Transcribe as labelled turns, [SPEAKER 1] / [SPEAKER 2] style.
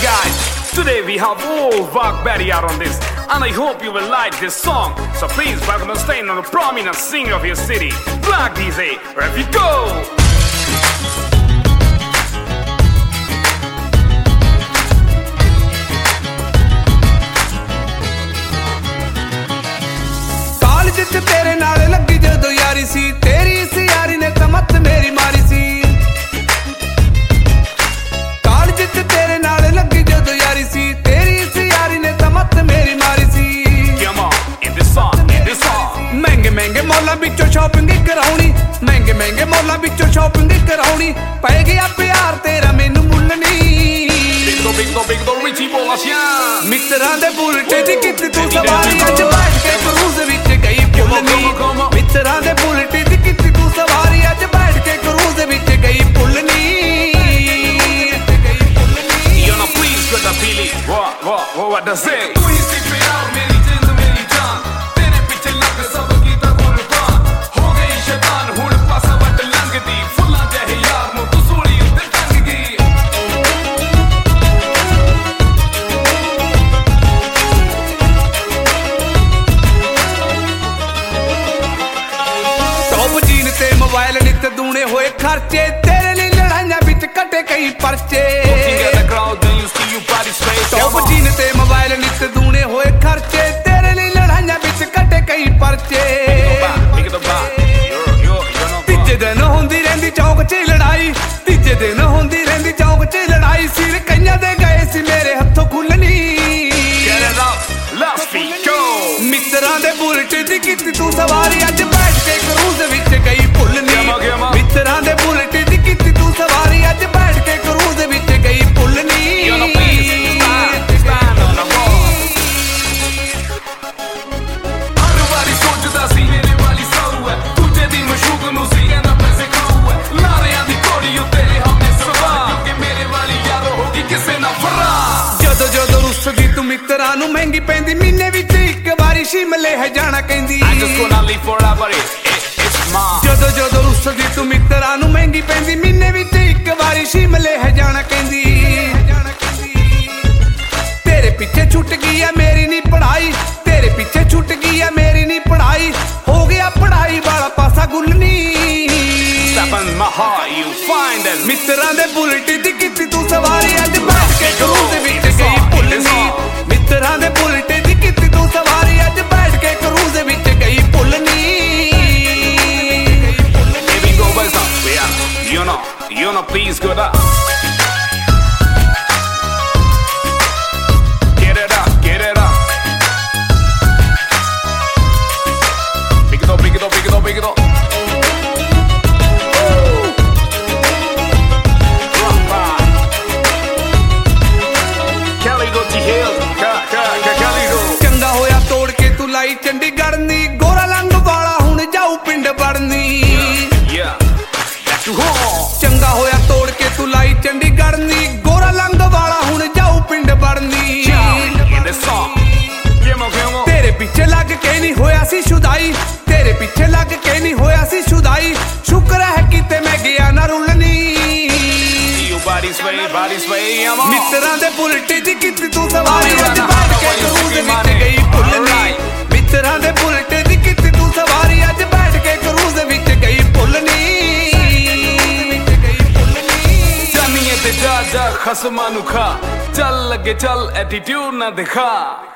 [SPEAKER 1] guys, today we have old Vak Betty out on this, and I hope you will like this song. So please welcome and stand on the prominent singer of your city, Black DJ. Where we go.
[SPEAKER 2] तेरे नाल लगी जदों यारी सी तेरी इस यारी ने तां मत मेरी मारी सी कालज च तेरे नाल लगी जदों यारी सी तेरी इस यारी ने तां मत मेरी मारी सी महंगे महंगे मॉलां विचों शॉपिंग कराउणी महंगे महंगे मॉलां विचों शॉपिंग कराउणी पै गया प्यार तेरा मैनू मुੱਲ नहीं मित्रां दे बुलेट दी कित्ती तू सवारी अज बैठ के क्रूज़ विच गई भुलनी मित्रां दे बुलेट दी कित्ती तू सवारी अज बैठ के क्रूज़ विच गई भुलनी
[SPEAKER 1] You know please get the feeling what does it
[SPEAKER 2] mobile नित दूने होए खर्चे तेरे लिए लड़ाइयां बिच कटे कई परचे टॉप जीन ते मोबाइल नित दूने होए खर्चे तेरे लिए लड़ाइयां बिच कटे कई परचे तीजे दिन होंदी रहंदी चौक च लड़ाई तीजे दिन होंदी रहंदी चौक च लड़ाई सिर कईयां दे गए सी मेरे हत्थों खुलनी मित्रां दे बुलेट दी कित्ती तू सवारी अज बैठ के क्रूज़ विच गई भुलनी मित्रां दे बुलेट दी कित्ती तू सवारी अज बैठ के क्रूज़ विच गई भुलनी हर वारी सोचदा सी मेरे वाली साऊ है दूजे दी मशूक नूं सी कहंदा पैसे खाऊ है लारियां दी घोड़ी उत्ते हमने सवार क्योंकि मेरे वाली यार होगी किसे ना फरा जदों जदों रुसदी तू मित्रां नूं महंगी पैंदी महीने विच इक वारी शिमले है जाना कहंदी जदों जदों रुसदी तू मित्रां नूं महंगी पैंदी महीने विच इक वारी शिमले है जाना कहंदी तेरे पीछे छुट गई है मेरी नी पढ़ाई तेरे पीछे छुट गई है मेरी नी पढ़ाई हो गया पढ़ाई वाला पासा गुलनी मित्रां दे बुलेट दी कित्ती तू सवारी अज बैठ के क्रूज़ विच गई भुलनी मित्रां दे बुलेट दी कित्ती तू सवारी अज बैठ के क्रूज़ विच गई भुलनी
[SPEAKER 1] You know, please go up. Get it up, get it up. Pick it up, pick it up, pick it up, pick it up. Kelly go to hell, Kelly go.
[SPEAKER 2] चंगा होया तोड़ के तू लाई चंडीगढ़ नी गोरा लंग वाला हुण जाऊ पिंड बड़नी चंगा होया तोड़ के तू लाई चंडीगढ़ नी गोरा लंग वाला हुण जाऊ पिंड बड़नी तेरे पीछे लग के नहीं होया सी शुदाई तेरे पीछे लग के नहीं होया सी शुदाई शुक्र है किते मैं गया ना रुलनी मित्रां दे बुलेट दी कित्ती तू सवारी अज बैठ के क्रूज़ विच गई भुलनी मित्रां दे बुलेट दी कित्ती तू सवारी अज बैठ के क्रूज़ विच गई भुलनी
[SPEAKER 1] खसमा नु खा चल लगे चल एटीट्यूड ना दिखा